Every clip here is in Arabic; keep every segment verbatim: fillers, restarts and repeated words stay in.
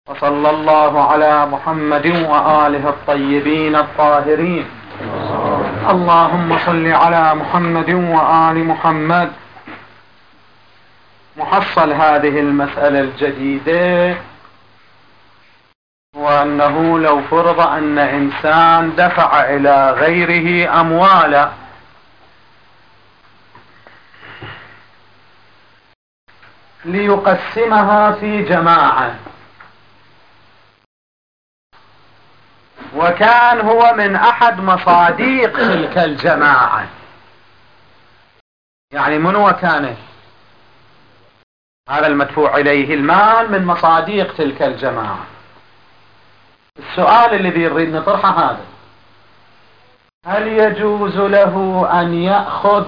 وصلى الله على محمد وآله الطيبين الطاهرين. اللهم صل على محمد وآل محمد. محصل هذه المسألة الجديدة وأنه لو فرض أن إنسان دفع إلى غيره أموالا ليقسمها في جماعة، وكان هو من أحد مصاديق تلك الجماعة، يعني من هو كان هذا المدفوع إليه المال من مصاديق تلك الجماعة. السؤال الذي يريد نطرحه هذا: هل يجوز له أن يأخذ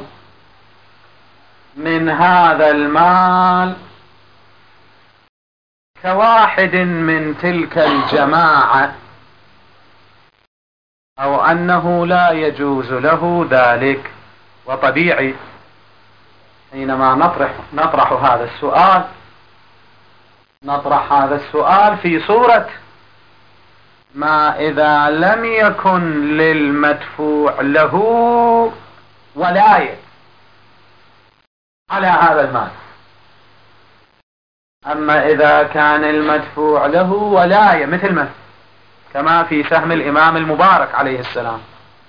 من هذا المال كواحد من تلك الجماعة، أو أنه لا يجوز له ذلك؟ وطبيعي حينما نطرح, نطرح هذا السؤال نطرح هذا السؤال في صورة ما إذا لم يكن للمدفوع له ولاية على هذا المال. أما إذا كان المدفوع له ولاية، مثل ما كما في سهم الإمام المبارك عليه السلام،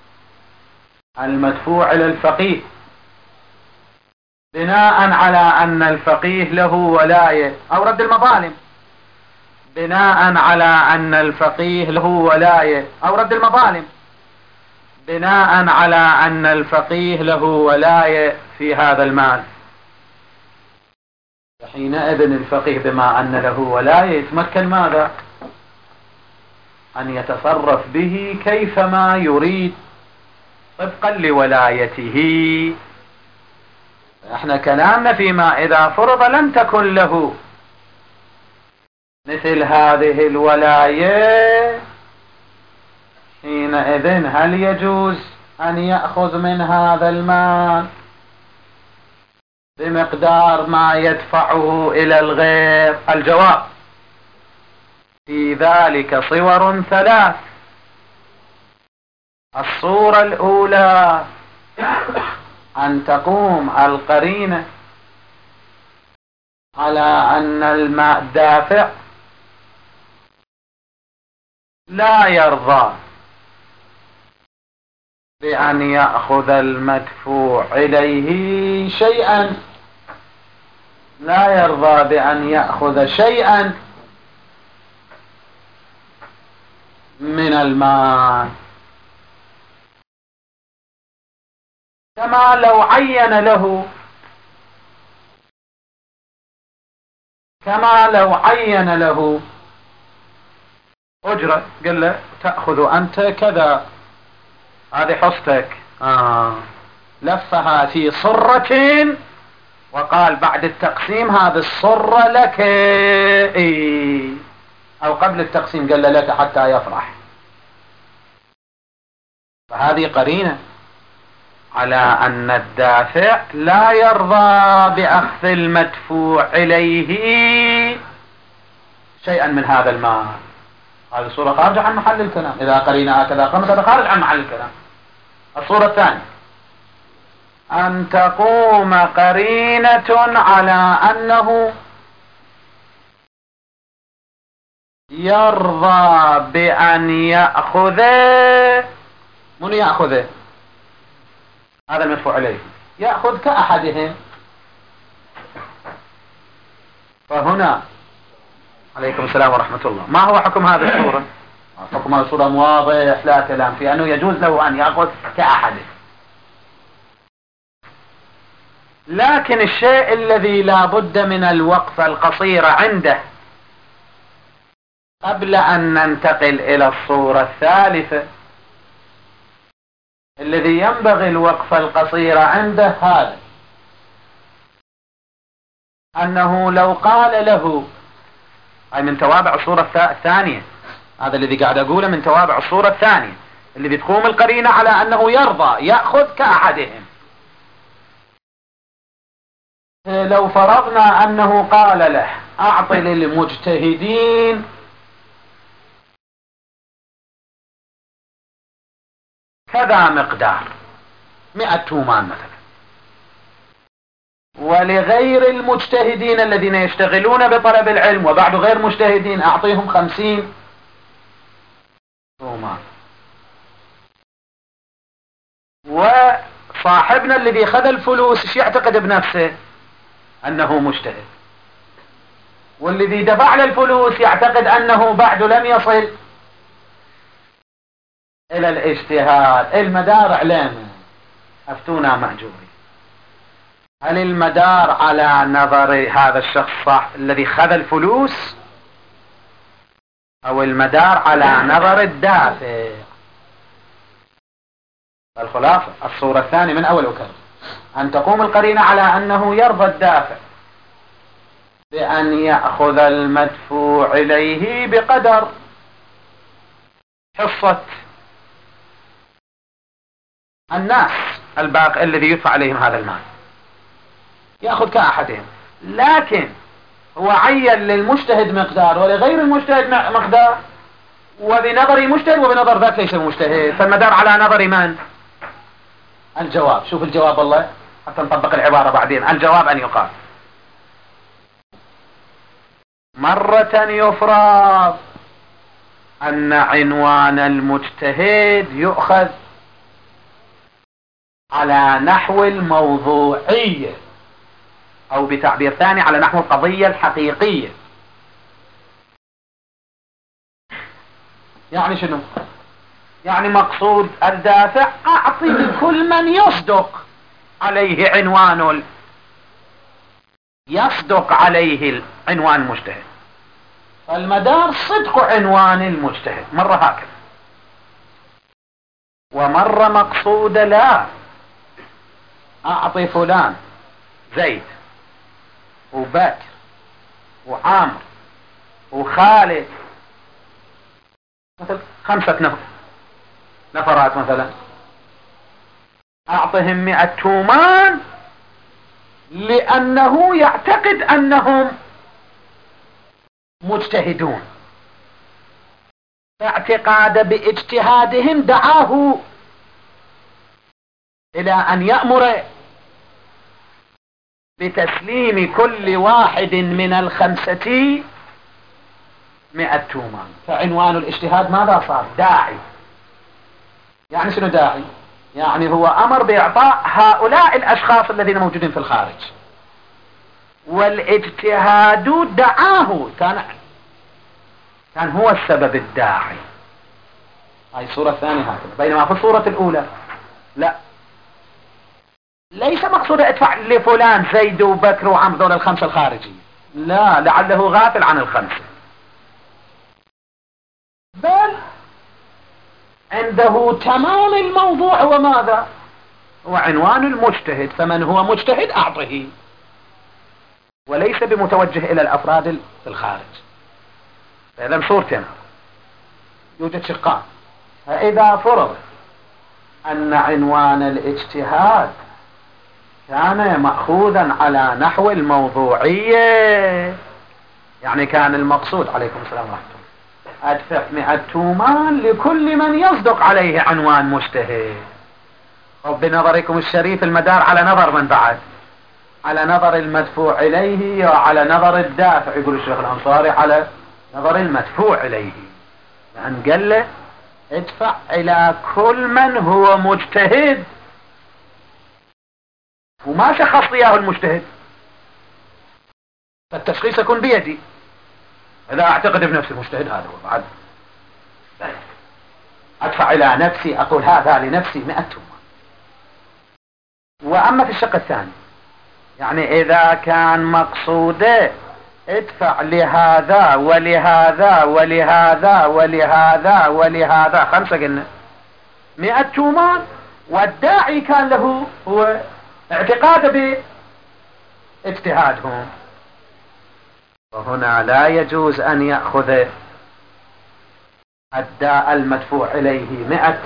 المدفوع إلى الفقيه بناء على أن الفقيه له ولاية، أو رد المظالم بناء على أن الفقيه له ولاية، أو رد المظالم بناء على أن الفقيه له ولاية في هذا المال. حينئذ الفقيه بما أن له ولاية يتمكن ماذا؟ أن يتصرف به كيفما يريد طبقا لولايته. احنا كلامنا فيما إذا فرض لم تكن له مثل هذه الولاية، حينئذ هل يجوز أن يأخذ من هذا المال بمقدار ما يدفعه إلى الغير؟ الجواب: في ذلك صور ثلاث. الصورة الأولى أن تقوم القرينة على أن الدافع لا يرضى بأن يأخذ المدفوع إليه شيئا، لا يرضى بأن يأخذ شيئا من المال، كما لو عين له كما لو عين له أجرة، قال له تأخذ أنت كذا، هذه حصتك، آه. لفها في صرة وقال بعد التقسيم هذه الصرة لك، إيه. أو قبل التقسيم قال له لك حتى يفرح. فهذه قرينة على أن الدافع لا يرضى بأخذ المدفوع إليه شيئا من هذا المال. هذه الصورة خارجة عن محل الكلام. إذا قرينة هكذا قامت هذا خارج عن محل الكلام. الصورة الثانية أن تقوم قرينة على أنه يرضى بأن يأخذ، من يأخذه؟ هذا المدفوع إليه، يأخذ كأحدهم. فهنا عليكم السلام ورحمة الله، ما هو حكم هذه الصورة؟ حكم هذه الصورة واضح لا كلام فيه، أنه يجوز له أن يأخذ كأحده. لكن الشيء الذي لا بد من الوقفة القصيرة عنده قبل أن ننتقل إلى الصورة الثالثة، الذي ينبغي الوقفة القصيرة عنده هذا: أنه لو قال له، أي من توابع الصورة الثانية، هذا الذي قاعد أقوله من توابع الصورة الثانية اللي بتقوم القرينة على أنه يرضى يأخذ كأحدهم. لو فرضنا أنه قال له أعط للمجتهدين كذا مقدار مئة تومان مثلا. ولغير المجتهدين الذين يشتغلون بطلب العلم وبعد غير مجتهدين أعطيهم خمسين تومان. وصاحبنا الذي خذ الفلوس ايش يعتقد بنفسه؟ أنه مجتهد. والذي دفع له الفلوس يعتقد أنه بعد لم يصل إلى الاجتهاد. المدار علينا، أفتونا مأجورين. هل المدار على نظر هذا الشخص صح الذي خذ الفلوس، أو المدار على نظر الدافع؟ الخلاصة الصورة الثانية من أول وكرر أن تقوم القرينة على أنه يرضى الدافع بأن يأخذ المدفوع إليه بقدر حصة الناس الباقي الذي يدفع عليهم هذا المال، يأخذ كأحدهم. لكن هو عين للمجتهد مقدار ولغير المجتهد مقدار، وبنظري مجتهد وبنظر ذاك ليس مجتهد، فالمدار على نظر من؟ الجواب. شوف الجواب والله حتى نطبق العبارة بعدين. الجواب أن يقال مرة يفرض أن عنوان المجتهد يؤخذ على نحو الموضوعية، أو بتعبير ثاني على نحو القضية الحقيقية. يعني شنو؟ يعني مقصود الدافع أعطي لكل من يصدق عليه عنوان ال... يصدق عليه العنوان المجتهد. فالمدار صدق عنوان المجتهد مرة هكذا، ومرة مقصود لا، أعطي فلان زيد وبكر وعامر وخالد مثل خمسة نفر نفرات مثلا، أعطهم مئة تومان لأنه يعتقد أنهم مجتهدون، فاعتقاد باجتهادهم دعاه إلى أن يأمر بتسليم كل واحد من الخمسة مئة تومان. فعنوان الاجتهاد ماذا صار؟ داعي. يعني شنو داعي؟ يعني هو أمر بإعطاء هؤلاء الأشخاص الذين موجودين في الخارج، والاجتهاد دعاه، كان كان هو السبب الداعي. هاي الصورة الثانية هكذا. بينما في الصورة الأولى لا، ليس مقصود ادفع لفلان زيد وبكر وعمر ذول الخمسة الخارجية، لا، لعله غافل عن الخمسة، بل عنده تمام الموضوع. وماذا هو عنوان المجتهد؟ فمن هو مجتهد أعطه، وليس بمتوجه إلى الأفراد في الخارج. فإذا صورتنا يوجد شقان. فإذا فرض أن عنوان الاجتهاد كان مأخوذا على نحو الموضوعية، يعني كان المقصود عليكم السلام ورحمة الله أدفع مئة تومان لكل من يصدق عليه عنوان مجتهد. وبنظركم الشريف المدار على نظر من بعد؟ على نظر المدفوع إليه وعلى نظر الدافع. يقول الشيخ الأنصاري على نظر المدفوع إليه، لأن قال له ادفع إلى كل من هو مجتهد، وما شخص إياه المجتهد، فالتشخيص يكون بيدي. إذا أعتقد بنفسي مجتهد هذا هو، بعد أدفع إلى نفسي، أقول هذا لنفسي مئة تومان. وأما في الشق الثاني، يعني إذا كان مقصوده ادفع لهذا ولهذا ولهذا ولهذا ولهذا خمسة قلنا مئة تومان، والداعي كان له هو اعتقاد باجتهادهم، وهنا لا يجوز أن يأخذ الداء المدفوع إليه مئة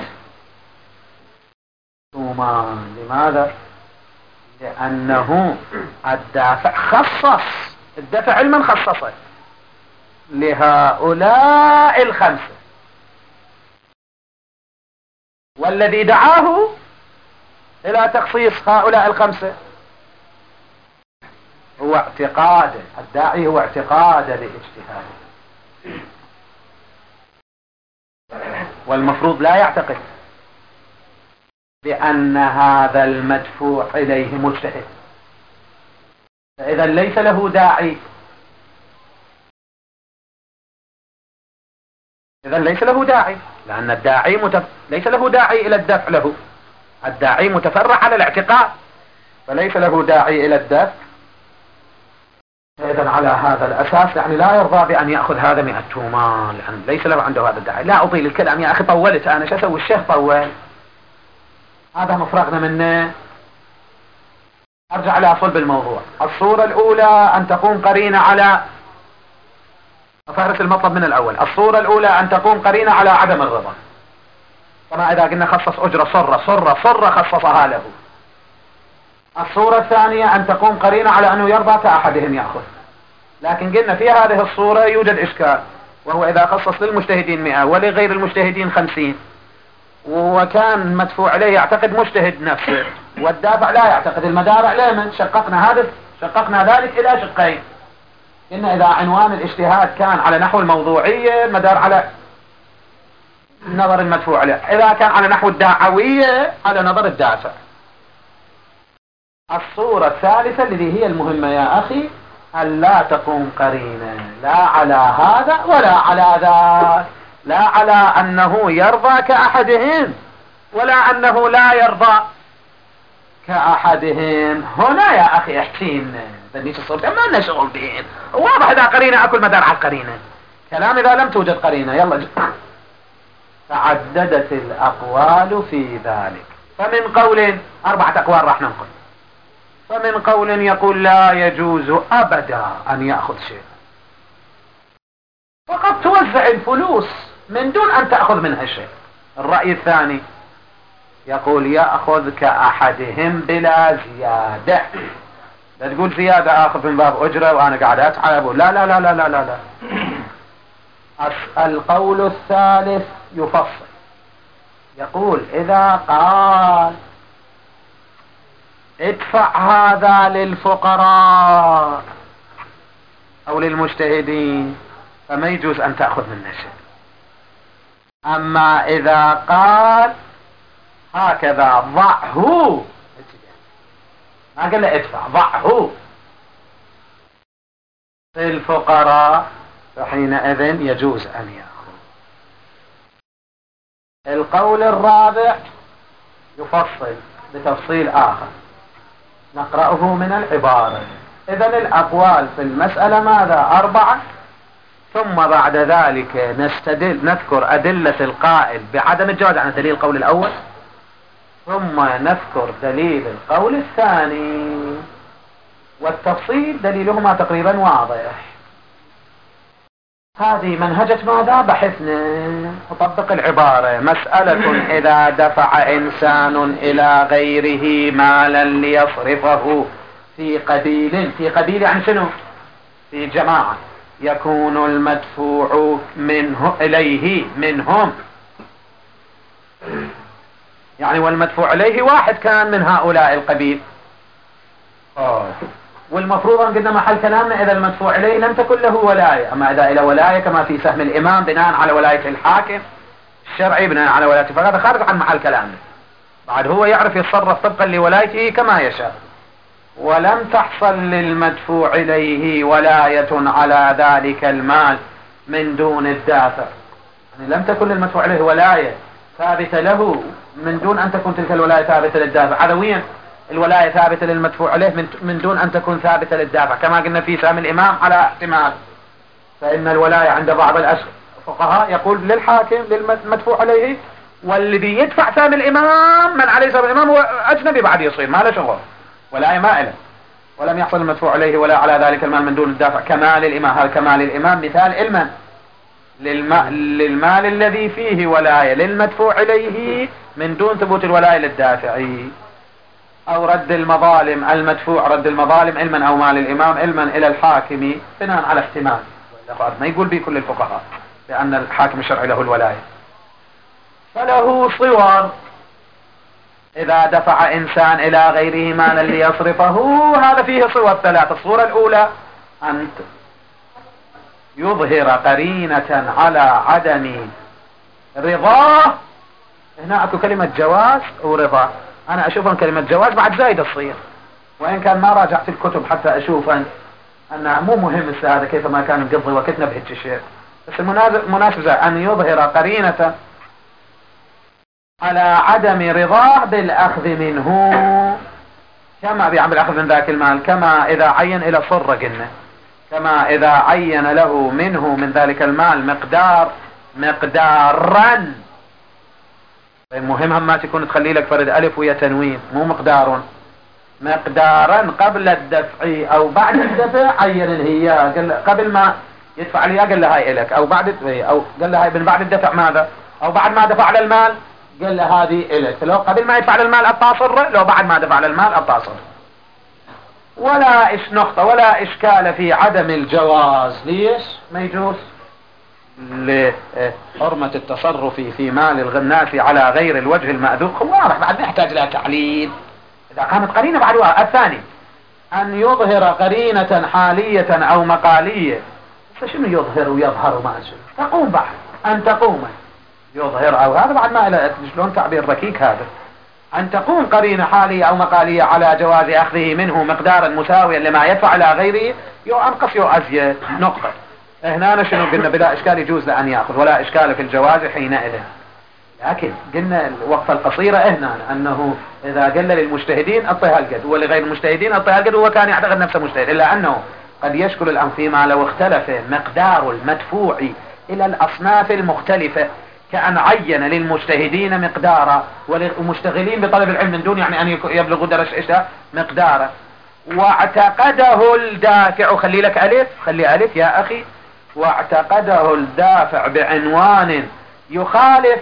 تومان. لماذا؟ لأنه الدافع خصص، الدفع علما خصصه لهؤلاء الخمسة، والذي دعاه إلى تخصيص هؤلاء الخمسة هو اعتقاده، الداعي هو اعتقاده باجتهاده، والمفروض لا يعتقد بأن هذا المدفوع إليه مجتهد، فإذا ليس له داعي، إذا ليس له داعي، لأن الداعي متف... ليس له داعي إلى الدفع له، الداعي متفرع على الاعتقاد، فليس له داعي إلى الدفع. إذا على هذا الأساس يعني لا يرضى بأن يأخذ هذا مئة تومان، لأن ليس له عنده هذا الداعي. لا أطيل الكلام يا أخي، طولت أنا، شو أسوي؟ الشيخ طول، هذا مفرغنا منه. أرجع لأصل بالموضوع. الصورة الأولى أن تقوم قرينة على، أفهرس المطلب من الأول. الصورة الأولى أن تقوم قرينة على عدم الرضا، كما إذا قلنا خصص أجرة صرة صرة صرة خصصها له. الصورة الثانية أن تقوم قرينة على أنه يرضى كأحدهم يأخذ، لكن قلنا في هذه الصورة يوجد إشكال، وهو إذا خصص للمجتهدين مئة ولغير المجتهدين خمسين، وكان مدفوع عليه يعتقد مجتهد نفسه والدافع لا يعتقد، المدافع لمن؟ شققنا هذا شققنا ذلك إلى شقين. إن إذا عنوان الاجتهاد كان على نحو الموضوعية المدار على نظر المدفوع عليه، إذا كان على نحو الدعوية على نظر الدافع. الصورة الثالثة التي هي المهمة يا أخي، أن لا تقوم قرينة لا على هذا ولا على ذاك، لا على أنه يرضى كأحدهم ولا أنه لا يرضى كأحدهم. هنا يا أخي احكين بنيش الصورة ما لنا شغل بهن، واضح إذا قرينة أكل مدار على القرينة، كلام إذا لم توجد قرينة. يلا تعددت الأقوال في ذلك، فمن قول أربعة أقوال راح ننقل. فمن قول يقول لا يجوز أبدا أن يأخذ شيء، فقد توزع الفلوس من دون أن تأخذ منها شيء. الرأي الثاني يقول يأخذ كأحدهم بلا زيادة، لا تقول زيادة آخذ من باب أجرة وأنا قاعد أتعب، لا لا لا لا لا لا, لا. القول الثالث يفصل، يقول إذا قال ادفع هذا للفقراء أو للمجتهدين فما يجوز أن تأخذ منه شيء. أما إذا قال هكذا ضعه، ما قال له ادفع، ضعه في الفقراء، فحينئذ يجوز أن يأخذ. القول الرابع يفصل بتفصيل آخر نقرأه من العبارة. إذن الأقوال في المسألة ماذا؟ أربعة، ثم بعد ذلك نستدل نذكر أدلة القائل بعدم الجواز عن دليل القول الأول، ثم نذكر دليل القول الثاني، والتفصيل دليلهما تقريبا واضح. هذه منهجة ماذا؟ بحثنا. وطبق العبارة. مسألة إذا دفع إنسان إلى غيره مالا ليصرفه في قبيل، في قبيل يعني شنو؟ في جماعة، يكون المدفوع منه إليه منهم، يعني والمدفوع إليه واحد كان من هؤلاء القبيل. أوه. والمفروض أن قلنا محل كلامنا إذا المدفوع إليه لم تكن له ولاية، أما إذا إلى ولاية كما في سهم الإمام بناء على ولاية الحاكم الشرعي بناء على ولايته، فهذا خارج عن محل كلامنا. بعد هو يعرف يتصرف طبقا لولايته كما يشاء. ولم تحصل للمدفوع إليه ولاية على ذلك المال من دون الدافع، يعني لم تكن للمدفوع إليه ولاية ثابتة له من دون أن تكون تلك الولاية ثابتة للدافع. عدويا الولاية ثابتة للمدفوع عليه من دون أن تكون ثابتة للدافع، كما قلنا في سهم الإمام على احتمال. فإن الولاية عند بعض الفقهاء يقول للحاكم للمدفوع عليه، والذي يدفع سهم الإمام من عليه سهم الإمام هو أجنبي بعد يصير ما له شغل، ولاية مائلة. ولم يحصل المدفوع عليه ولا على ذلك المال من دون الدافع كمال الإمام. هذا كمال الإمام مثال علما للمال الذي فيه ولاية للمدفوع عليه من دون ثبوت الولاية للدافعي. أو رد المظالم، المدفوع رد المظالم علما أو مال الإمام علما إلى الحاكم بناء على احتمال، ما يقول به كل الفقهاء لأن الحاكم الشرعي له الولاية. فله صور إذا دفع إنسان إلى غيره مالا ليصرفه، هذا فيه صور ثلاث. الصورة الأولى أن يظهر قرينة على عدم رضاه. هنا أكو كلمة جواز ورضا، أنا أشوف أن كلمة جواز بعد زايدة تصير، وإن كان ما راجعت الكتب حتى أشوف أن أنها مو مهم هذا كيف ما كان مقضي وقتنا بهيك شيء. بس المناسبة أن يظهر قرينة على عدم رضاه بالأخذ منه، كما بيعمل الأخذ من ذاك المال، كما إذا عين إلى صرة قلنا، كما إذا عين له منه من ذلك المال مقدار مقدارا. طيب مهم هم ما تكون تخلي لك فرد ألف ويا تنوين، مو مقدار، مقدارا قبل الدفع أو بعد الدفع. عين الهيا قبل ما يدفع الهيا قال له هاي إلك، أو بعد أو قال له هاي من بعد الدفع ماذا، أو بعد ما دفع للمال قال له هذه إلك. لو قبل ما يدفع للمال الطاصر، لو بعد ما دفع للمال الطاصر. ولا إش نقطة ولا إشكال في عدم الجواز. ليش ما يجوز؟ لحرمة التصرف في مال الغناس على غير الوجه المأذون. واضح بعد ما يحتاج لها تعليل إذا كانت قرينة بعد واحد. الثاني أن يظهر قرينة حالية أو مقالية. فشنو يظهر ويظهر ما أشوف؟ تقوم بعد أن تقوم يظهر، أو هذا بعد ما إلى شلون تعبير ركيك هذا. أن تقوم قرينة حالية أو مقالية على جواز أخذه منه مقدارا مساويا لما يدفع إلى غيره، يو أنقص يو أزيد. نقطة. هنا شنو قلنا؟ بلا إشكال يجوز لأن يأخذ، ولا إشكال في الجواز حينئذ. لكن قلنا الوقفة القصيرة هنا أنه إذا قل للمجتهدين أعطيها القد ولغير المجتهدين أعطيها القد، هو كان يعتقد نفسه مجتهد، إلا أنه قد يشكل الأمر فيما لو اختلف مقدار المدفوع إلى الأصناف المختلفة، كأن عين للمجتهدين مقدارا والمشتغلين بطلب العلم من دون يعني أن يبلغوا درجة مقدارا، واعتقده الدافع، خلي لك ألف، خلي ألف يا أخي، واعتقده الدافع بعنوان يخالف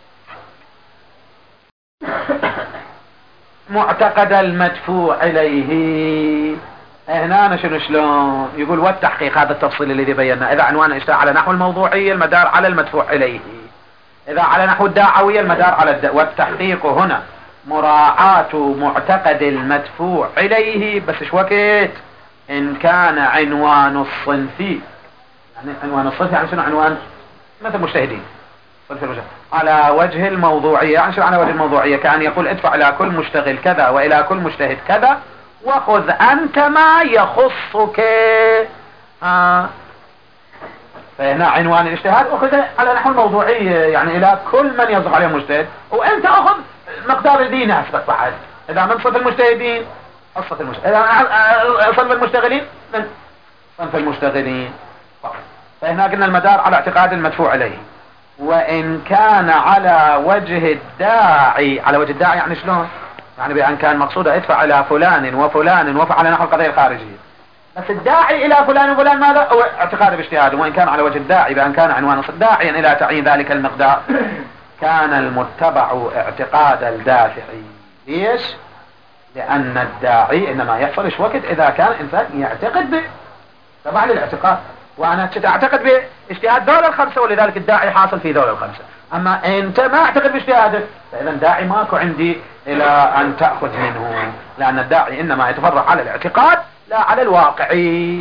معتقد المدفوع إليه. هنا شنو شلون يقول؟ والتحقيق، هذا التفصيل الذي بينا. إذا عنوان اشتغل على نحو الموضوعية المدار على المدفوع إليه، إذا على نحو الدعوية المدار على الد... والتحقيق هنا مراعاة معتقد المدفوع إليه، بس ايش وقت؟ إن كان عنوان الصنف، يعني عنوان الصنف يعني شنو؟ عنوان مثل مجتهدين على وجه الموضوعية، يعني شنو على وجه الموضوعية؟ كأن يقول ادفع إلى كل مشتغل كذا وإلى كل مجتهد كذا، وخذ أنت ما يخصك. آه. فهنا عنوان الاجتهاد أخذ على نحو الموضوعية، يعني إلى كل من يصدق عليه مجتهد، وأنت أخذ مقدار الدين أثبت بعد. إذا من صف المجتهدين صف المجتهدين، إذا صف المشتغلين من صف المشتغلين. فهنا قلنا المدار على اعتقاد المدفوع عليه. وإن كان على وجه الداعي، على وجه الداعي يعني شلون؟ يعني بأن كان مقصوده ادفع إلى فلان وفلان وفعل نحو القضية الخارجية، بس الداعي إلى فلان وفلان ماذا؟ هو اعتقاد باجتهاده. وإن كان على وجه الداعي بأن كان عنوان داعيا إلى تعيين ذلك المقدار، كان المتبع اعتقاد الدافعي. ليش؟ لأن الداعي إنما يحصل إيش وقت؟ إذا كان إنسان يعتقد به، تبع للاعتقاد، وأنا أعتقد باجتهاد دولة الخمسة، ولذلك الداعي حاصل في دولة الخمسة. أما أنت ما أعتقد باجتهادك، فإذا داعي ماكو عندي إلى أن تأخذ منه، لأن الداعي إنما يتفرع على الاعتقاد لا على الواقعي.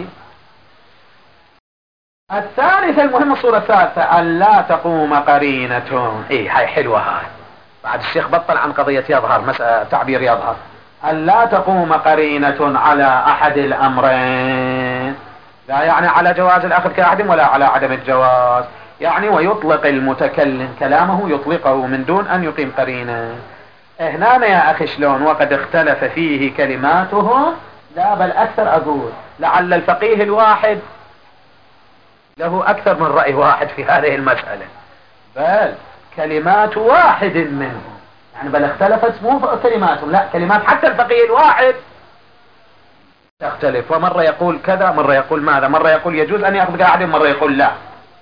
الثالثة المهمة الصورة الثالثة أن لا تقوم قرينة. إيه هاي حلوة هاي، بعد الشيخ بطل عن قضية يظهر، مسألة تعبير يظهر. أن لا تقوم قرينة على أحد الأمرين، لا يعني على جواز الأخذ كأحد ولا على عدم الجواز، يعني ويطلق المتكلم كلامه يطلقه من دون أن يقيم قرينة. هنا يا أخي شلون؟ وقد اختلف فيه كلماته، لا بل أكثر أقول لعل الفقيه الواحد له أكثر من رأي واحد في هذه المسألة، بل كلمات واحد منهم، يعني بل اختلفت مو كلماتهم، لا كلمات حتى الفقيه الواحد تختلف، ومرة يقول كذا، مرة يقول ماذا، مرة يقول يجوز أن يأخذ قاعدة، مرة يقول لا.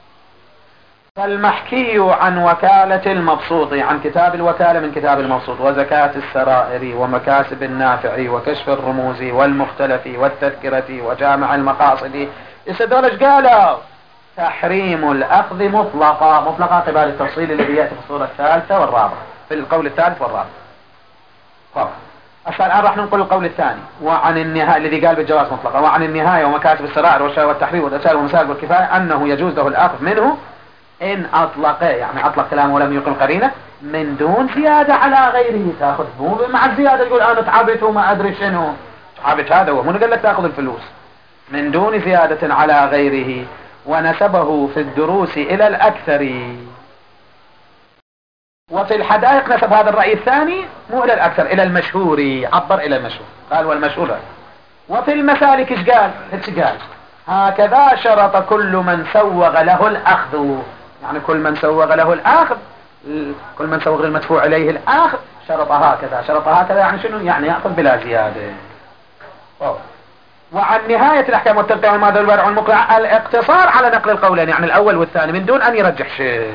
فالمحكي عن وكالة المبسوط، عن كتاب الوكالة من كتاب المبسوط، وزكاة السرائر ومكاسب النافع وكشف الرموز والمختلف والتذكرة وجامع المقاصد، يسدون ايش قالوا؟ تحريم الأخذ مطلقا، مطلقا قبال التفصيل الذي يأتي في الصورة الثالثة والرابعة، في القول الثالث والرابع. طب أسأل الآن راح ننقل القول الثاني وعن النهاية الذي قال بالجواز مطلقا، وعن النهاية ومكاتب السرائر والشهر والتحرير والرسائل والمسائل والكفاية أنه يجوز له الأخذ منه إن أطلق، يعني أطلق كلامه ولم يقل قرينة من دون زيادة على غيره. تأخذ مو مع الزيادة يقول أنا تعبت وما أدري شنو تعبت، هذا هو من قال لك تأخذ الفلوس من دون زيادة على غيره. ونسبه في الدروس إلى الأكثر، وفي الحدائق نسب هذا الرأي الثاني مو إلى الأكثر، إلى المشهور، عبر إلى المشهور قال والمشهور. وفي المسالك إيش قال؟ إيش قال؟ هكذا شرط كل من سوغ له الأخذ، يعني كل من سوغ له الأخذ، كل من سوغ المدفوع إليه الأخذ شرط هكذا، شرط هكذا يعني شنو؟ يعني يأخذ بلا زيادة. أوه. وعن نهاية الأحكام والتنقيح والماذا والبارع والمقلع الاقتصار على نقل القولين، يعني الأول والثاني من دون أن يرجح شيء.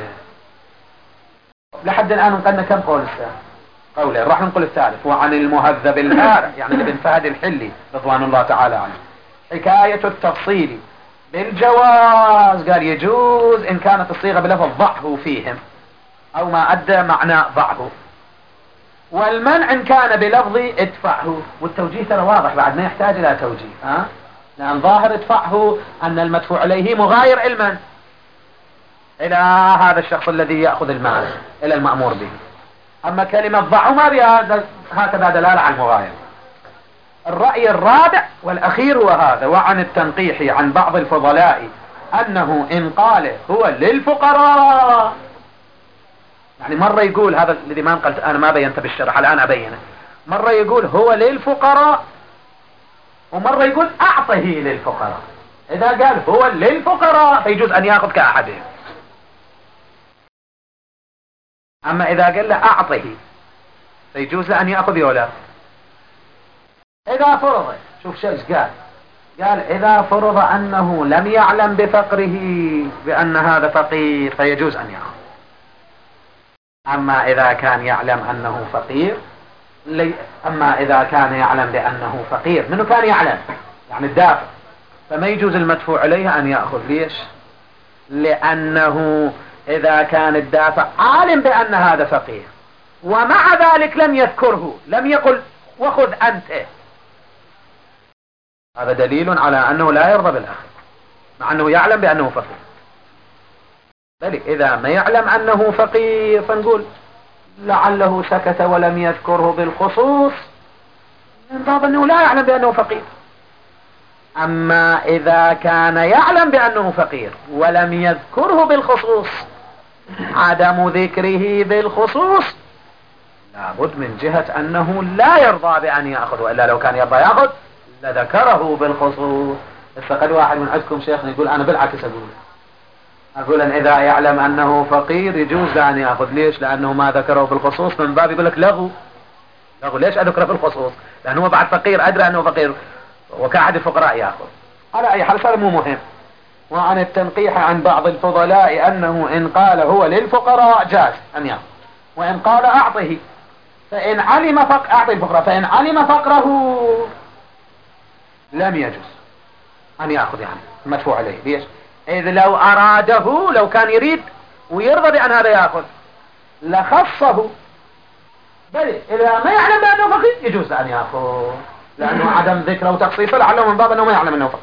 لحد الآن نقلنا كم قول؟ قولين، راح ننقل الثالث. وعن المهذب البارع يعني لابن فهد الحلي رضوان الله تعالى عنه حكاية التفصيل بالجواز، قال يجوز إن كانت الصيغة بلفظ ضعه فيهم أو ما أدى معنى ضعه، والمنع إن كان بلفظ ادفعه. والتوجيه ترى واضح بعد ما يحتاج إلى توجيه، ها؟ لأن ظاهر ادفعه أن المدفوع عليه مغاير علما إلى هذا الشخص الذي يأخذ المال إلى المأمور به. أما كلمة ضعه ما بها هكذا دلالة على المغاير. الرأي الرابع والأخير هو هذا. وعن التنقيح عن بعض الفضلاء أنه إن قال هو للفقراء، يعني مرة يقول هذا الذي ما قلت أنا ما بينت بالشرح الآن أبينه، مرة يقول هو للفقراء ومرة يقول أعطه للفقراء. إذا قال هو للفقراء فيجوز أن يأخذ كأحدهم، أما إذا قال له أعطه فيجوز له أن يأخذ يولا. إذا فرض، شوف شيء قال قال إذا فرض أنه لم يعلم بفقره بأن هذا فقير فيجوز أن يأخذ. أما إذا كان يعلم أنه فقير لي أما إذا كان يعلم بأنه فقير، منه كان يعلم يعني الدافع، فما يجوز المدفوع عليه أن يأخذ. ليش؟ لأنه إذا كان الدافع عالم بأن هذا فقير ومع ذلك لم يذكره، لم يقل وخذ أنت، هذا دليل على أنه لا يرضى بالأخذ مع أنه يعلم بأنه فقير. بل إذا ما يعلم أنه فقير فنقول لعله سكت ولم يذكره بالخصوص من باب أنه لا يعلم بأنه فقير. أما إذا كان يعلم بأنه فقير ولم يذكره بالخصوص، عدم ذكره بالخصوص لابد من جهة أنه لا يرضى بأن يأخذ، وإلا لو كان يرضى يأخذ لذكره بالخصوص. فقد واحد من عندكم شيخنا يقول أنا بالعكس أقول أقول أن إذا يعلم أنه فقير يجوز أن يأخذ. ليش؟ لأنه ما ذكره بالخصوص من باب يقول لك لغو لغو. ليش أذكره بالخصوص؟ لأنه بعد فقير أدرى أنه فقير وكأحد الفقراء يأخذ. على أي حال هذا مو مهم. وعن التنقيح عن بعض الفضلاء أنه إن قال هو للفقراء جاز أن يأخذ، وإن قال أعطه فإن علم فقر أعطي الفقراء فإن علم فقره لم يجوز أن يأخذ يعني المدفوع عليه. ليش؟ إذ لو أراده، لو كان يريد ويرضى بأن هذا يأخذ لخصه، بل إذا ما يعلم بأنه فقير يجوز أن يأخذ، لأنه عدم ذكره وتخصيصه لعله من باب أنه ما يعلم أنه فقير.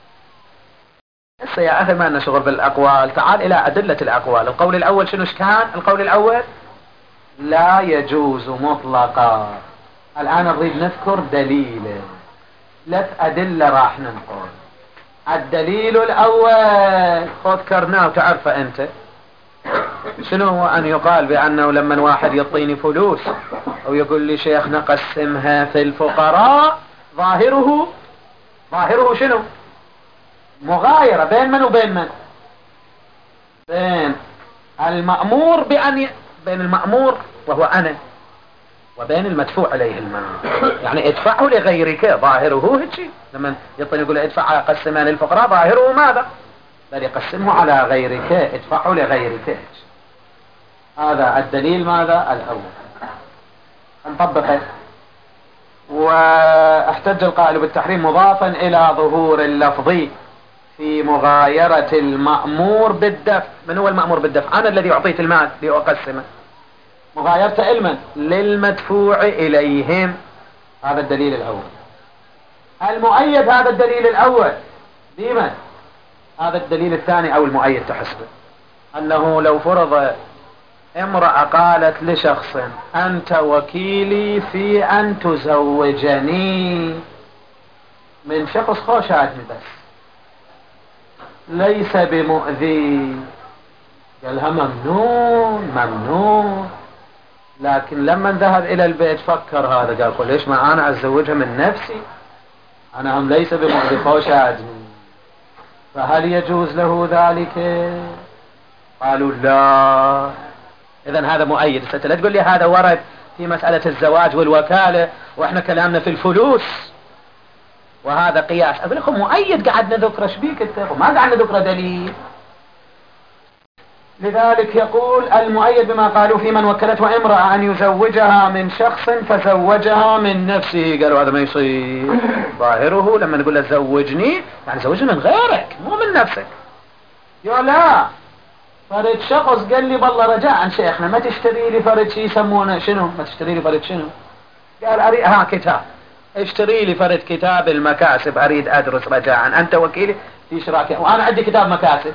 هسه يا أخي ما لنا شغل بالأقوال، تعال إلى أدلة الأقوال. القول الأول شنو كان؟ القول الأول لا يجوز مطلقا. الآن نريد نذكر دليل، ثلاث أدلة راح ننقل. الدليل الأول خذ كرناه وتعرفه أنت شنو هو؟ أن يقال بأنه لما واحد يعطيني فلوس أو يقول لي شيخ نقسمها في الفقراء، ظاهره ظاهره شنو؟ مغايرة بين من وبين من؟ بين المأمور بأن ي... بين المأمور وهو أنا وبين المدفوع عليه المال. يعني ادفعه لغيرك، ظاهره هيك. لما يطلع يقول ادفع قسمها للفقراء ظاهره ماذا؟ بل يقسمه على غيرك، ادفعه لغيرك. هذا الدليل ماذا؟ الأول. نطبقه. واحتج القائل بالتحريم مضافا إلى ظهور اللفظ في مغايرة المأمور بالدفع. من هو المأمور بالدفع؟ أنا الذي أعطيت المال لأقسمه، مغايرته علما للمدفوع إليهم. هذا الدليل الأول. المؤيد هذا الدليل الأول ديما. هذا الدليل الثاني أو المؤيد تحسبه أنه لو فرض امرأة قالت لشخص أنت وكيلي في أن تزوجني من شخص خوش عدمي بس ليس بمؤذي، قالها ممنون ممنون، لكن لما ذهب إلى البيت فكر هذا قال ليش ما أنا أتزوجها من نفسي، أنا هم ليس بمؤذي خوش عدمي، فهل يجوز له ذلك؟ قالوا لا. إذن هذا مؤيد. لا تقول لي هذا ورد في مسألة الزواج والوكالة وإحنا كلامنا في الفلوس وهذا قياس. أقول لكم مؤيد قعدنا ذكره شبيك انت وما قعدنا ذكره دليل. لذلك يقول المؤيد بما قالوا في من وكلته امرأة أن يزوجها من شخص فزوجها من نفسه. قالوا هذا ما يصير. ظاهره لما نقول له زوجني يعني زوجني من غيرك مو من نفسك. يقول لا فرد شخص قال لي بالله رجاء عن شيخنا ما تشتري لي فرد شي يسمونه شنو، ما تشتري لي فرد شنو؟ قال أريد ها كتاب، اشتري لي فرد كتاب المكاسب أريد أدرس رجاء، أنت وكيلي في شراكة وأنا عندي كتاب مكاسب.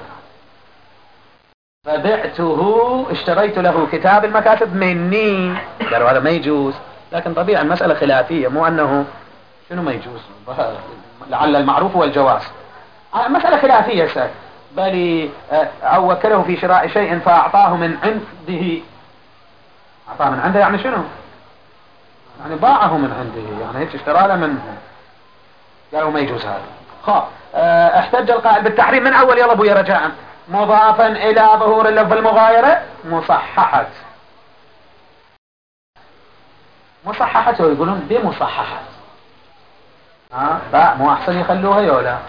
فبعته اشتريت له كتاب المكاسب مني. قالوا هذا ما يجوز، لكن طبيعا المسألة خلافية مو أنه شنو ما يجوز، لعل المعروف هو الجواز. مسألة خلافية سأل. بل أو وكله في شراء شيء فأعطاه من عنده. أعطاه من عنده يعني شنو؟ يعني باعه من عنده، يعني هيك اشترى له منه. قالوا ما يجوز هذا. خب احتج القائل بالتحريم من أول يلا أبويا رجاء مضافا إلى ظهور اللفظ المغايرة مصححة. مصححة ويقولون بمصححة. ها باء مو أحسن يخلوها يولا.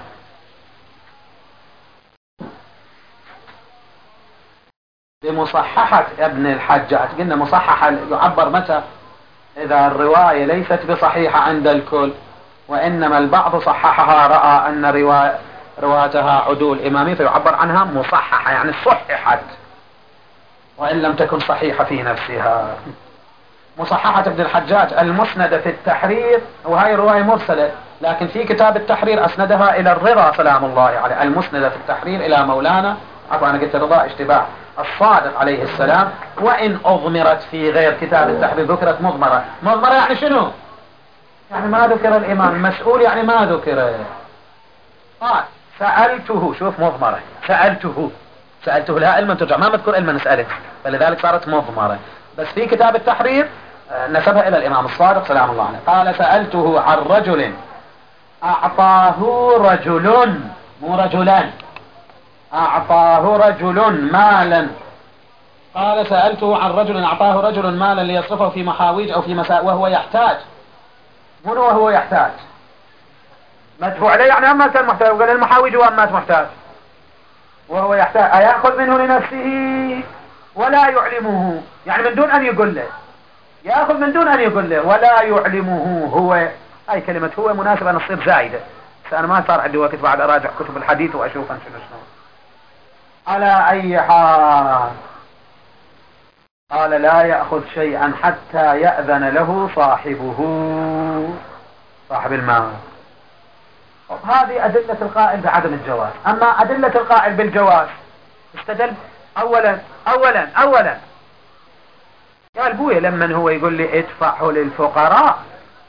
بمصححة ابن الحجاج. قلنا مصححة يعبر متى؟ إذا الرواية ليست بصحيحة عند الكل وإنما البعض صححها رأى أن رواية رواتها عدول إمامي فيعبر عنها مصححة يعني صححت وإن لم تكن صحيحة في نفسها. مصححة ابن الحجاج المسندة في التحرير وهي رواية مرسلة لكن في كتاب التحرير أسندها إلى الرضا سلام الله عليه. المسندة في التحرير إلى مولانا عفوا أنا قلت الرضا اشتباه الصادق عليه السلام. وإن أضمرت في غير كتاب التحرير ذكرت مضمرة. مضمرة يعني شنو؟ يعني ما ذكر الإمام المسؤول يعني ما ذكر. قال سألته شوف مضمرة سألته سألته لها علما ترجع ما مذكر علما نسأله فلذلك صارت مضمرة. بس في كتاب التحرير نسبها إلى الإمام الصادق سلام الله عليه. قال سألته عن رجل أعطاه رجل مو رجلان أعطاه رجل مالا. قال سألته عن رجل أعطاه رجل مالا ليصرفه في محاويج أو في مساء وهو يحتاج. من وهو يحتاج؟ مدفوع عليه يعني أما كان محتاج وقال المحاويج وأمات محتاج وهو يحتاج أيأخذ منه لنفسه ولا يعلمه يعني من دون أن يقول له يأخذ من دون أن يقول له ولا يعلمه هو. أي كلمة هو مناسبة أن تصير زائدة بس أنا ما صار عندي وقت بعد أراجع كتب الحديث وأشوف أن شنو شنو. على أي حال قال لا يأخذ شيئا حتى يأذن له صاحبه صاحب المال. هذه أدلة القائل بعدم الجواز. أما أدلة القائل بالجواز استدل أولا أولا أولا قال بويا لمن هو يقول لي ادفعه للفقراء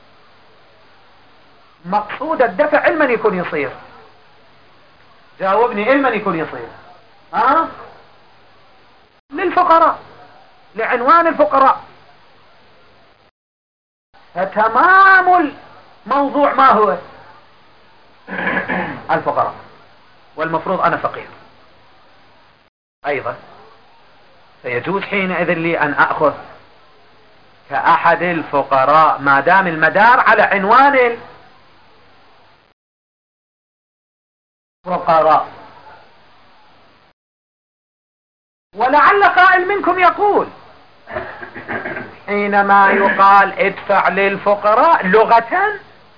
مقصود الدفع علما يكون يصير. جاوبني علما يكون يصير ها للفقراء لعنوان الفقراء. فتمام الموضوع ما هو الفقراء والمفروض أنا فقير أيضا فيجوز حينئذ لي أن أخذ كأحد الفقراء ما دام المدار على عنوان الفقراء. ولعل قائل منكم يقول حينما يقال ادفع للفقراء لغة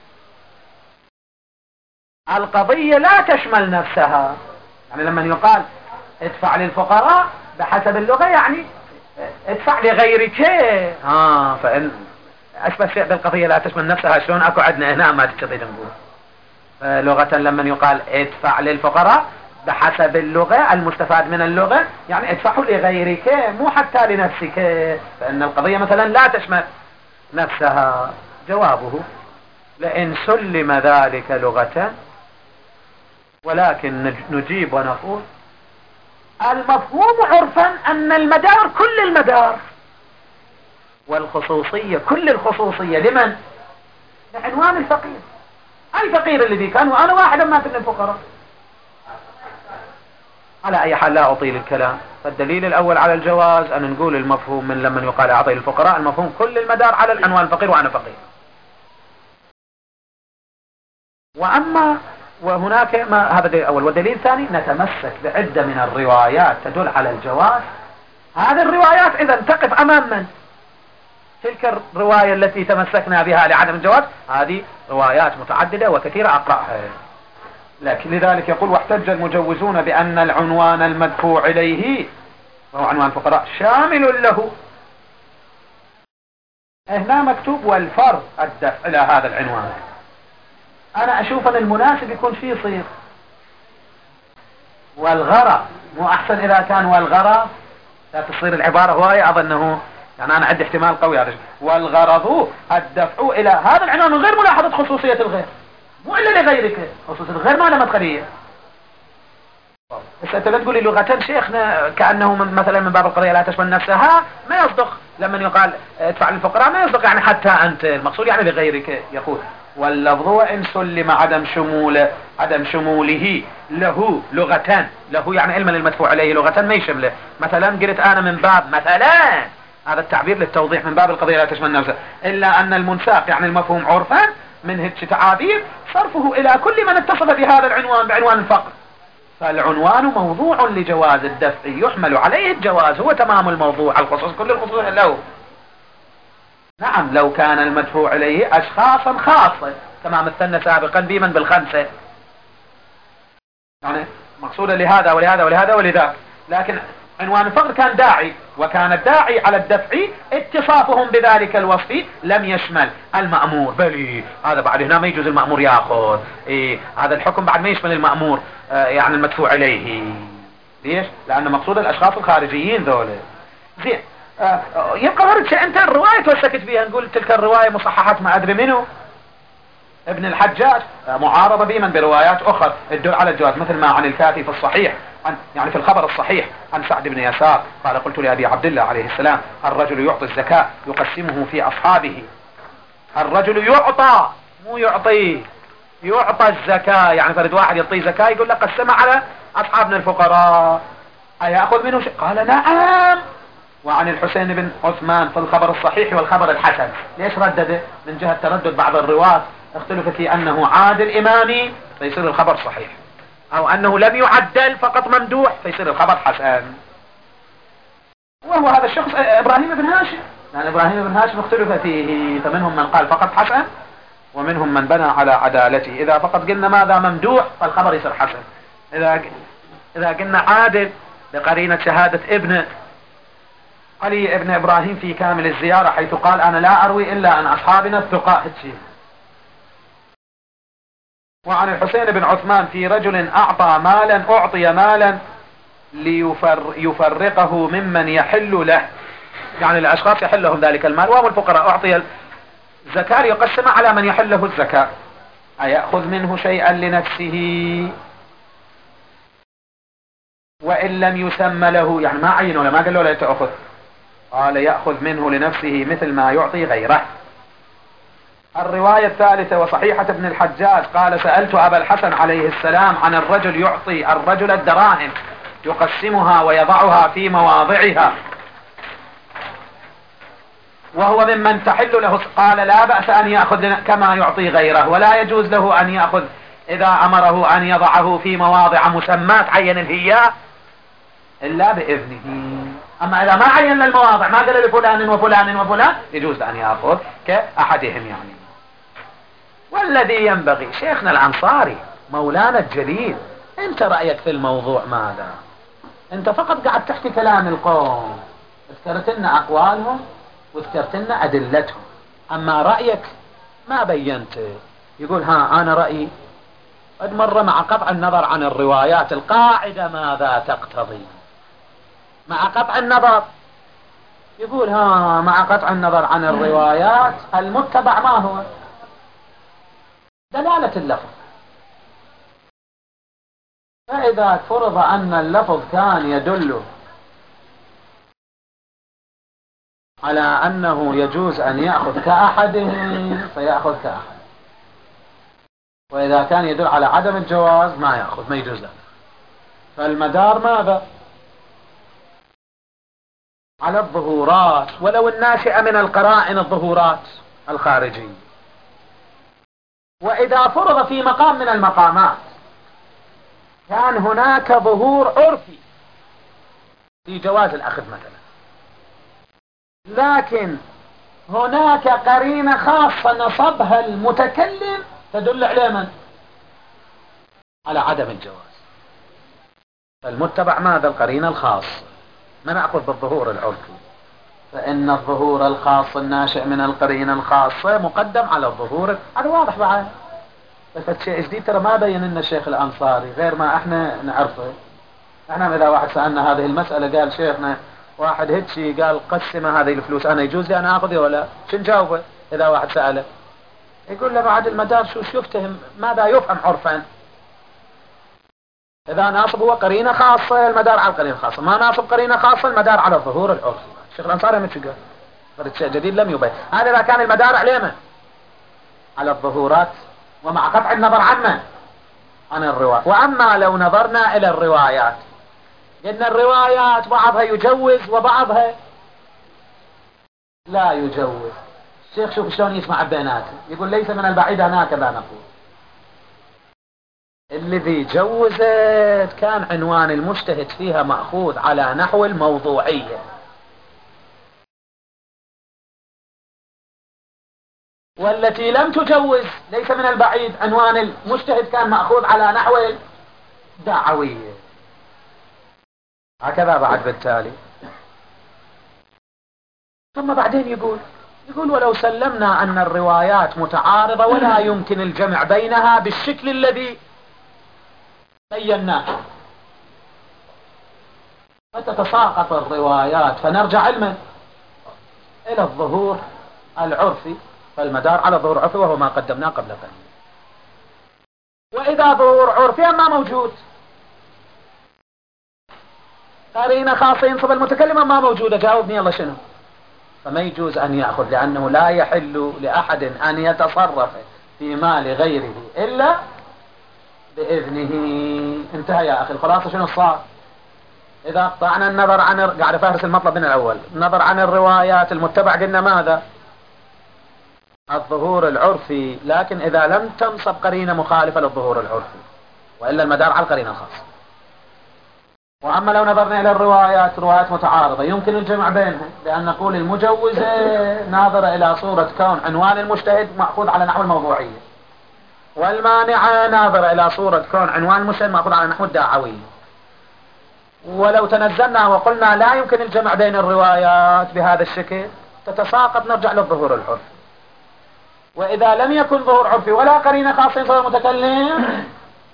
القضية لا تشمل نفسها. يعني لما يقال ادفع للفقراء بحسب اللغة يعني ادفع لغيرك اه فإن أشبه شيء بالقضية لا تشمل نفسها. شلون أكو عندنا هنا ما تقدر نقول لغة لما يقال ادفع للفقراء بحسب اللغة المستفاد من اللغة يعني ادفعوا لغيرك مو حتى لنفسك، فإن القضية مثلا لا تشمل نفسها. جوابه لئن سلم ذلك لغة، ولكن نجيب ونقول المفهوم عرفا أن المدار كل المدار والخصوصية كل الخصوصية لمن؟ لعنوان الفقير. أي فقير الذي كان وأنا واحدا ما من الفقراء. على أي حال لا أطيل الكلام، فالدليل الأول على الجواز أن نقول المفهوم من لمن يقال أعطي الفقراء المفهوم كل المدار على العنوان الفقير وأنا فقير. وأما وهناك ما هذا دليل أول. والدليل الثاني نتمسك بعدة من الروايات تدل على الجواز. هذه الروايات إذا تقف أمام من؟ تلك الرواية التي تمسكنا بها لعدم الجواز هذه روايات متعددة وكثيرة أقرأها. لكن لذلك يقول واحتج المجوزون بأن العنوان المدفوع إليه وهو عنوان الفقراء شامل له. هنا مكتوب والفرض الدفع إلى هذا العنوان. أنا أشوف أن المناسب يكون فيه صيغ والغرض، مو أحسن إذا كان والغرض لا تصير العبارة هواية أظنه يعني أنا عندي احتمال قوي هذا. والغرض الدفع إلى هذا العنوان غير ملاحظة خصوصية الغير، مو إلا لغيرك. خصوصية الغير ما لها مدخلية. بس أنت لا تقول لي لغة شيخنا كأنه من مثلا من باب القضية لا تشمل نفسها ما يصدق. لما يقال ادفع للفقراء ما يصدق يعني حتى أنت، المقصود يعني لغيرك. يقول واللفظ وإن سلم عدم شمول عدم شموله له لغة، له يعني علما المدفوع عليه لغة ما يشمله. مثلا قلت أنا من باب مثلا هذا التعبير للتوضيح من باب القضية لا تشمل نفسها، إلا أن المنساق يعني المفهوم عرفا من هيك تعابير صرفه إلى كل من اتصف بهذا العنوان بعنوان الفقر. فالعنوان موضوع لجواز الدفع يحمل عليه الجواز، هو تمام الموضوع الخصوص كل الخصوص له. نعم لو كان المدفوع إليه أشخاصا خاصة كما مثلنا سابقا بمن بالخمسة يعني مقصودا لهذا ولهذا ولهذا ولذاك. لكن عنوان الفقر كان داعي، وكان الداعي على الدفع اتصافهم بذلك الوصف لم يشمل المأمور. بل هذا بعد هنا ما يجوز المأمور ياخذ إيه هذا الحكم بعد ما يشمل المأمور آه يعني المدفوع إليه. ليش؟ لأن مقصود الأشخاص الخارجيين ذولا. زين آه يبقى ورد شيء أنت الرواية توسكت فيها نقول تلك الرواية مصححات ما أدري منه ابن الحجاج آه معارضة بمن بروايات أخرى تدل على الجواز، مثل ما عن الكافي في الصحيح عن يعني في الخبر الصحيح عن سعد بن يسار قال قلت لأبي عبد الله عليه السلام الرجل يعطي الزكاة يقسمه في أصحابه. الرجل يعطى مو يعطي، يعطى الزكاة يعني فرد واحد يعطي زكاة يقول لك قسمها على أصحابنا الفقراء أيأخذ منه شيء؟ قال نعم. وعن الحسين بن عثمان في الخبر الصحيح والخبر الحسن. ليش ردده؟ من جهة تردد بعض الرواة اختلف في أنه عادل إمامي فيصير الخبر صحيح، أو أنه لم يعدل فقط ممدوح فيصير الخبر حسن. وهو هذا الشخص إبراهيم بن هاشم، يعني إبراهيم بن هاشم اختلف فيه، فمنهم من قال فقط حسن ومنهم من بنى على عدالته. إذا فقط قلنا ماذا ممدوح فالخبر يصير حسن، إذا إذا قلنا عادل بقرينة شهادة ابن علي ابن إبراهيم في كامل الزيارة حيث قال أنا لا أروي إلا عن أصحابنا الثقاء هتشي. وعن الحسين بن عثمان في رجل أعطى مالا أعطي مالا ليفرقه ممن يحل له، يعني الأشخاص يحل لهم ذلك المال وهم الفقراء، أعطي الزكاة يقسم على من يحل له الزكاة أيأخذ منه شيئا لنفسه وإن لم يسمى له، يعني ما عينه ولا ما قال له لا تأخذ، قال يأخذ منه لنفسه مثل ما يعطي غيره. الرواية الثالثة وصحيحة ابن الحجاج قال سألت أبا الحسن عليه السلام عن الرجل يعطي الرجل الدراهم يقسمها ويضعها في مواضعها وهو ممن تحل له، قال لا بأس أن يأخذ كما يعطي غيره، ولا يجوز له أن يأخذ إذا أمره أن يضعه في مواضع مسمات عين الهياء إلا بإذنه. أما إذا ما عين المواضع ما قال لفلان وفلان وفلان يجوز أن يأخذ كأحدهم يعني. والذي ينبغي شيخنا الأنصاري مولانا الجليل أنت رأيك في الموضوع ماذا؟ أنت فقط قاعد تحكي كلام القوم، ذكرت لنا أقوالهم وذكرت لنا أدلتهم، أما رأيك ما بينت. يقول ها أنا رأيي قد مر مع قطع النظر عن الروايات، القاعدة ماذا تقتضي مع قطع النظر. يقول ها مع قطع النظر عن الروايات المتبع ما هو؟ دلالة اللفظ. فإذا فرض أن اللفظ كان يدل على أنه يجوز أن يأخذ كأحدهم فيأخذ كأحد، وإذا كان يدل على عدم الجواز ما يأخذ، ما يجوز له. فالمدار ماذا؟ على الظهورات، ولو الناشئة من القرائن الظهورات الخارجية. وإذا فرض في مقام من المقامات كان هناك ظهور عرفي في جواز الأخذ مثلا، لكن هناك قرينة خاصة نصبها المتكلم تدل على من؟ على عدم الجواز. فالمتبع ماذا؟ القرينة الخاصة. ما نأخذ بالظهور العرفي، فإن الظهور الخاص الناشئ من القرينة الخاصة مقدم على الظهور. هذا واضح بعد، بس الشيء جديد ترى ما بين لنا الشيخ الأنصاري غير ما احنا نعرفه. احنا إذا واحد سألنا هذه المسألة قال شيخنا واحد هيتشي قال قسم هذه الفلوس، أنا يجوز لي أنا أخذها ولا شو نجاوبه؟ إذا واحد سأله يقول له بعد المدار شو شو يفتهم، ماذا يفهم عرفا. إذا ناصب هو قرينة خاصة المدار على القرينة الخاصة، ما ناصب قرينة خاصة المدار على الظهور العرفي. الشيخ الأنصاري ما قال فرد شيء جديد لم يبين. هذا إذا كان المدار عليه على الظهورات ومع قطع النظر عنه عن الرواية. وأما لو نظرنا إلى الروايات إن الروايات بعضها يجوز وبعضها لا يجوز. الشيخ شوف شلون يسمع بيناته، يقول ليس من البعيد هكذا نقول. الذي جوزت كان عنوان المجتهد فيها مأخوذ على نحو الموضوعية، والتي لم تجوز ليس من البعيد عنوان المجتهد كان مأخوذ على نحو الدعوية. هكذا بعد بالتالي. ثم بعدين يقول يقول ولو سلمنا أن الروايات متعارضة ولا يمكن الجمع بينها بالشكل الذي بيناه، فتتساقط الروايات فنرجع علما إلى الظهور العرفي، فالمدار على ظهور عرفي وهو ما قدمناه قبل قليل. وإذا ظهور عرفي ما موجود، قرينة خاصة ينصب المتكلم ما موجودة، جاوبني الله شنو؟ فما يجوز أن يأخذ، لأنه لا يحل لأحد أن يتصرف في مال غيره إلا بإذنه. انتهى يا أخي. الخلاصة شنو صار؟ إذا قطعنا النظر عن قاعد فارس المطلب من الأول، النظر عن الروايات المتبع قلنا ماذا؟ الظهور العرفي، لكن إذا لم تنصب قرينة مخالفة للظهور العرفي، وإلا المدار على القرينة الخاصة. وأما لو نظرنا إلى الروايات روايات متعارضة يمكن الجمع بينها، بأن نقول المجوزة ناظرة إلى صورة كون عنوان المجتهد مأخوذ على نحو الموضوعية، والمانعة ناظرة إلى صورة كون عنوان المجتهد مأخوذ على نحو الدعوية. ولو تنزلنا وقلنا لا يمكن الجمع بين الروايات بهذا الشكل تتساقط، نرجع للظهور العرفي. وإذا لم يكن ظهور عرفي ولا قرينة خاصة ينصب المتكلم،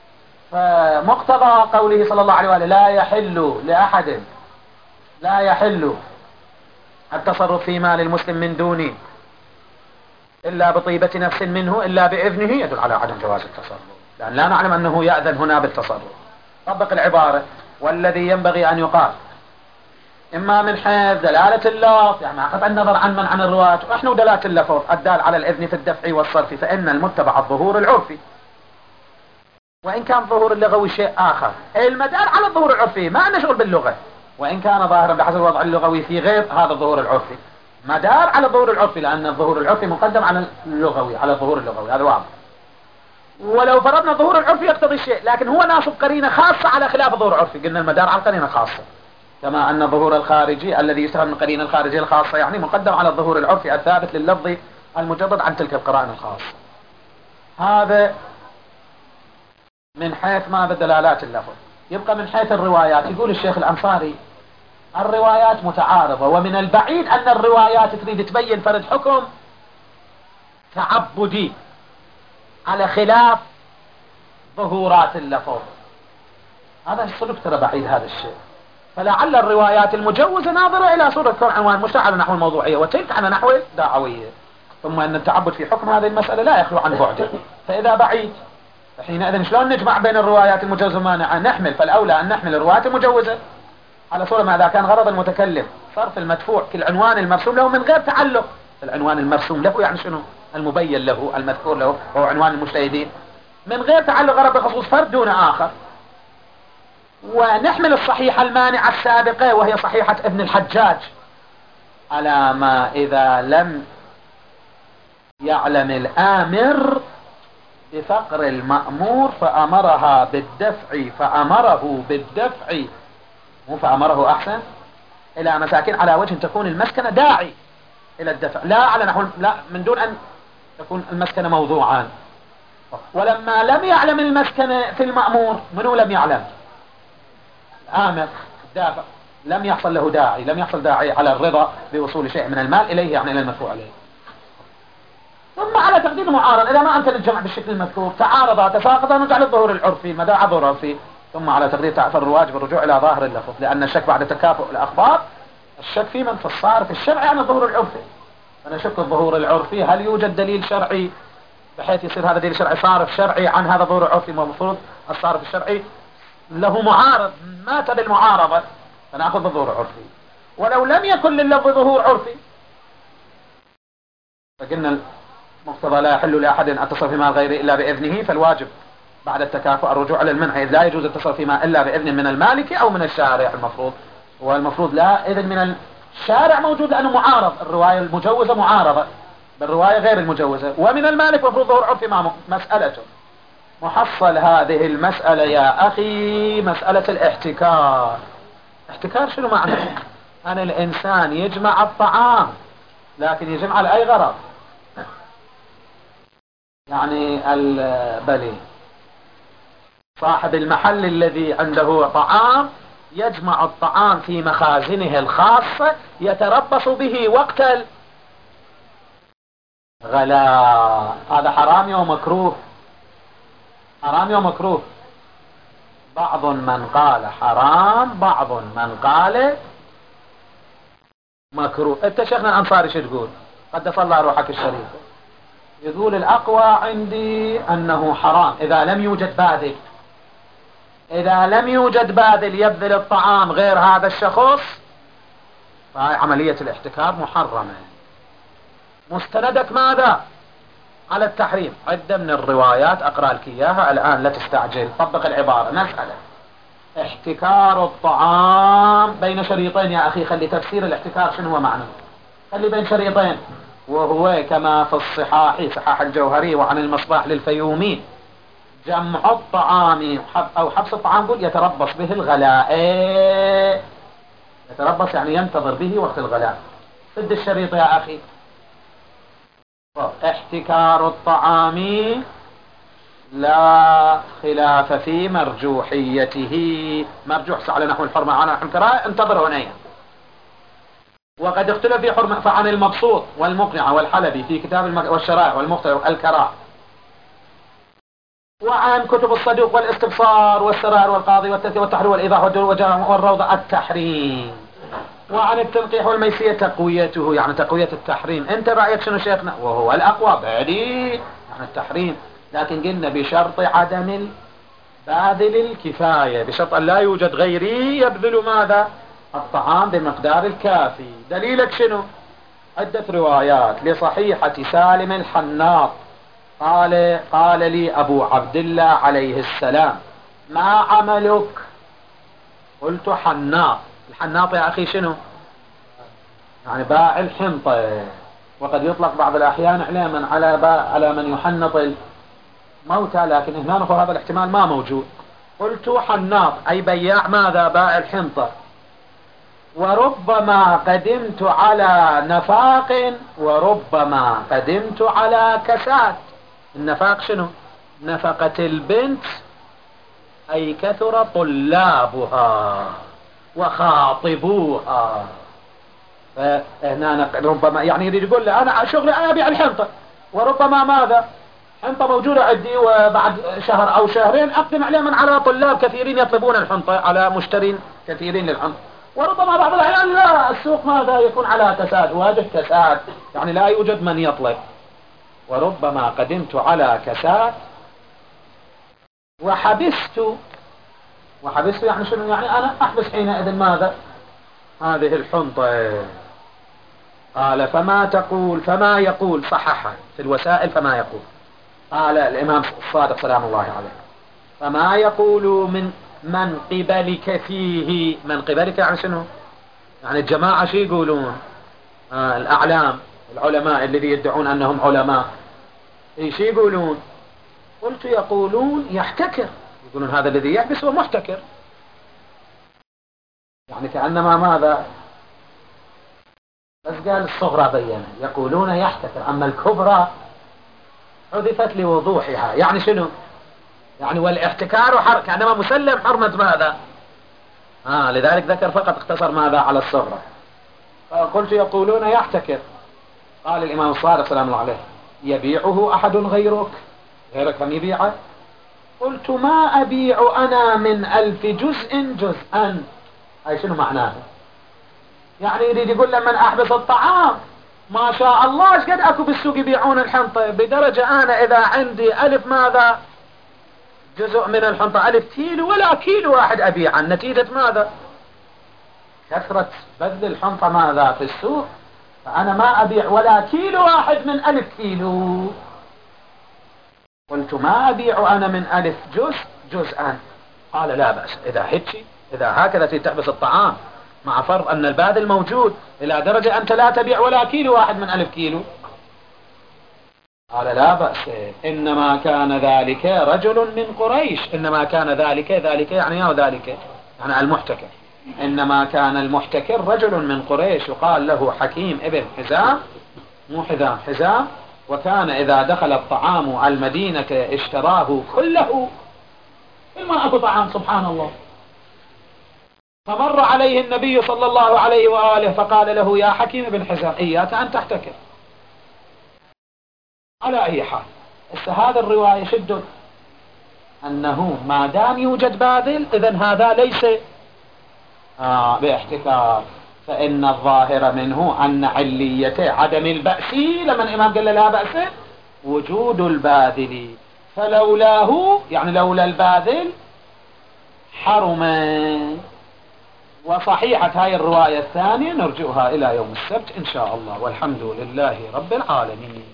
فمقتضى قوله صلى الله عليه وآله لا يحل لأحد لا يحل التصرف في مال المسلم من دونه إلا بطيبة نفس منه إلا بإذنه، يدل على عدم جواز التصرف، لأن لا نعلم أنه يأذن هنا بالتصرف. طبق العبارة والذي ينبغي أن يقال إما من حيث دلالة اللفظ، يعني قطع النظر عن من عن الرواة، ونحن دلالة اللفظ الدال على الإذن في الدفع والصرف، فإن المتبع الظهور العرفي، وإن كان ظهور اللغوي شيء آخر. المدار على الظهور العرفي، ما عندنا شغل باللغة، وإن كان ظاهرا بحسب الوضع اللغوي في غير هذا الظهور العرفي، مدار على الظهور العرفي، لأن الظهور العرفي مقدم على اللغوي على الظهور اللغوي، هذا واضح. ولو فرضنا الظهور العرفي يقتضي شيء، لكن هو ناصب قرينة خاصة على خلاف الظهور العرفي، قلنا المدار على قرينة خاصة، كما أن الظهور الخارجي الذي يستفهم من قرينة الخارجية الخاصة يعني مقدم على الظهور العرفي الثابت لللفظ المجرد عن تلك القرائن الخاصة. هذا من حيث ماذا دلالات اللفظ. يبقى من حيث الروايات، يقول الشيخ الأنصاري الروايات متعارضة، ومن البعيد أن الروايات تريد تبين فرد حكم تعبدي على خلاف ظهورات اللفظ. هذا السلوك ترى بعيد هذا الشيء. فلعل الروايات المجوزة ناظرة إلى صورة كون عنوان مشتع على نحو الموضوعية، وتلك على نحو دعوية. ثم أن التعبد في حكم هذه المسألة لا يخلو عن بعده، فإذا بعيد حينئذ شلون نجمع بين الروايات المجوزة والمانعة؟ نحمل، فالأولى أن نحمل الروايات المجوزة على صورة ما إذا كان غرض المتكلم صرف المدفوع كالعنوان المرسوم له من غير تعلق. العنوان المرسوم له يعني شنو؟ المبين له المذكور له هو عنوان المجتهدين، من غير تعلق غرض بخصوص فرد دون آخر. ونحمل الصحيحة المانعة السابقة وهي صحيحة ابن الحجاج على ما إذا لم يعلم الآمر بفقر المأمور فأمرها بالدفع فأمره بالدفع مو فأمره أحسن إلى مساكين على وجه تكون المسكنة داعي إلى الدفع، لا على نحو لا من دون أن تكون المسكنة موضوعا. ولما لم يعلم المسكنة في المأمور، منو لم يعلم؟ الآمر الدافع، لم يحصل له داعي، لم يحصل داعي على الرضا بوصول شيء من المال إليه، يعني إلى المدفوع عليه. ثم على تقدير معارض، إذا ما أمكن الجمع بالشكل المذكور تعارضا تساقطا نجعل الظهور العرفي مدى عذر عرفي. ثم على تقدير تعفر الواجب الرجوع إلى ظاهر اللفظ، لأن الشك بعد تكافؤ الأخبار الشك في من في الصارف الشرعي عن الظهور العرفي. أنا شك الظهور العرفي هل يوجد دليل شرعي بحيث يصير هذا دليل شرعي صارف شرعي عن هذا الظهور العرفي؟ ما المفروض الصارف الشرعي له معارض مات بالمعارضة فنأخذ بالظهور العرفي. ولو لم يكن لللفظ ظهور عرفي فقلنا المقتضى لا يحل لأحد أن يتصرف فيما غيره إلا بإذنه، فالواجب بعد التكافؤ الرجوع على المنع، إذ لا يجوز التصرف فيما إلا بإذن من المالك أو من الشارع. المفروض والمفروض لا إذن من الشارع موجود لأنه معارض، الرواية المجوزة معارضة بالرواية غير المجوزة، ومن المالك مفروض ظهور عرفي مع مسألته. محصل هذه المسألة يا أخي مسألة الاحتكار. احتكار شنو معنى؟ أن الإنسان يجمع الطعام لكن يجمع لأي غرض، يعني البلي صاحب المحل الذي عنده طعام يجمع الطعام في مخازنه الخاصة يتربص به وقت الغلاء، هذا حرام أو مكروه؟ حرام أو مكروه؟ بعض من قال حرام، بعض من قال مكروه. انت شيخنا الأنصاري شو تقول؟ قدس الله روحك الشريفة. يقول الأقوى عندي أنه حرام إذا لم يوجد باذل، إذا لم يوجد باذل يبذل الطعام غير هذا الشخص فهي عملية الاحتكار محرمة. مستندك ماذا؟ على التحريم. عدة من الروايات أقرأ لك إياها الآن لا تستعجل، طبق العبارة. مسألة احتكار الطعام بين شريطين يا أخي، خلي تفسير الاحتكار شنو هو معنى، خلي بين شريطين، وهو كما في الصحاح صحاح الجوهري وعن المصباح للفيومي جمع الطعام أو حبس الطعام قل يتربص به الغلاء. يتربص يعني ينتظر به وقت الغلاء. سد الشريط يا أخي. احتكار الطعام لا خلاف في مرجوحيته، مرجوح على نحو الحرمة على نحو الكراهة، انتظر هنا. وقد اختلف في حرمة فعن المبسوط والمقنع والحلبي في كتاب المك... والشرائع والمختار الكراهة، وعن كتب الصدوق والاستبصار والسرائر والقاضي والتثير والتحرير والإيضاح والروضة التحريم، وعن التنقيح والميسية تقويته، يعني تقوية التحريم. انت رأيك شنو شيخنا؟ وهو الأقوى بعدي يعني التحريم، لكن قلنا بشرط عدم باذل الكفاية، بشرط أن لا يوجد غيري يبذل ماذا؟ الطعام بمقدار الكافي. دليلك شنو؟ عدة روايات لصحيحة سالم الحناط قال قال لي أبو عبد الله عليه السلام ما عملك؟ قلت حناط. الحناط يا أخي شنو؟ يعني باع الحنطة، وقد يطلق بعض الأحيان على من على باع على من يحنط الموتى، لكن هنا هذا الاحتمال ما موجود. قلت حناط أي بياع ماذا؟ باع الحنطة. وربما قدمت على نفاق وربما قدمت على كساد. النفاق شنو؟ نفقة البنت أي كثر طلابها، وخاطبوها. فهنا ربما يعني يريد يقول له أنا شغلي أنا أبيع الحنطة، وربما ماذا حنطة موجودة عندي وبعد شهر أو شهرين أقدم عليها من على طلاب كثيرين يطلبون الحنطة، على مشترين كثيرين للحنطة. وربما بعض الأحيان لا، السوق ماذا يكون على كساد، واجه كساد، يعني لا يوجد من يطلب. وربما قدمت على كساد وحبست، وحبست يعني شنو؟ يعني أنا أحبس حينئذ ماذا؟ هذه الحنطة. قال فما تقول، فما يقول، صححها في الوسائل فما يقول. قال الإمام الصادق سلام الله عليه فما يقول من من قبلك فيه. من قبلك يعني شنو؟ يعني الجماعة شي يقولون؟ آه الأعلام العلماء الذي يدعون أنهم علماء ايش يقولون؟ قلت يقولون يحتكر، يقولون هذا الذي يحبس هو محتكر، يعني كأنما ماذا؟ بس قال الصغرى بينا، يقولون يحتكر، أما الكبرى حذفت لوضوحها. يعني شنو؟ يعني والاحتكار حر... كأنما مسلم حرمة ماذا؟ آه لذلك ذكر فقط، اختصر ماذا على الصغرى. فقلت يقولون يحتكر. قال الإمام الصادق سلام الله عليه يبيعه أحد غيرك؟ غيرك هم يبيعه؟ قلت ما أبيع أنا من ألف جزء جزءا. أي شنو معناه؟ يعني يريد يقول لمن أحبس الطعام ما شاء الله ايش قد أكو بالسوق يبيعون الحنطة، بدرجة أنا إذا عندي ألف ماذا جزء من الحنطة، ألف كيلو ولا كيلو واحد أبيعا، نتيجة ماذا؟ كثرة بذل الحنطة ماذا في السوق، فأنا ما أبيع ولا كيلو واحد من ألف كيلو. قلت ما أبيع أنا من ألف جزء جزءا. قال لا بأس، إذا هيك إذا هكذا تحبس الطعام مع فرض أن الباذل موجود إلى درجة أنت لا تبيع ولا كيلو واحد من ألف كيلو. قال لا بأس، إنما كان ذلك رجل من قريش. إنما كان ذلك، ذلك يعني أو ذلك يعني المحتكر. إنما كان المحتكر رجل من قريش يقال له حكيم ابن حزام، مو حزام حزام، وكان إذا دخل الطعام المدينة اشتراه كله. ما أكو طعام سبحان الله. فمر عليه النبي صلى الله عليه وآله فقال له يا حكيم بن حزام إياك أن تحتكر. على أي حال هذا الرواية شدد أنه ما دام يوجد باذل إذن هذا ليس آه باحتكار، فإن الظاهر منه أن علية عدم البأس لما الإمام قال لا بأس وجود الباذل، فلولاه يعني لولا الباذل حرم. وصحيحة هاي الرواية الثانية نرجئها إلى يوم السبت إن شاء الله، والحمد لله رب العالمين.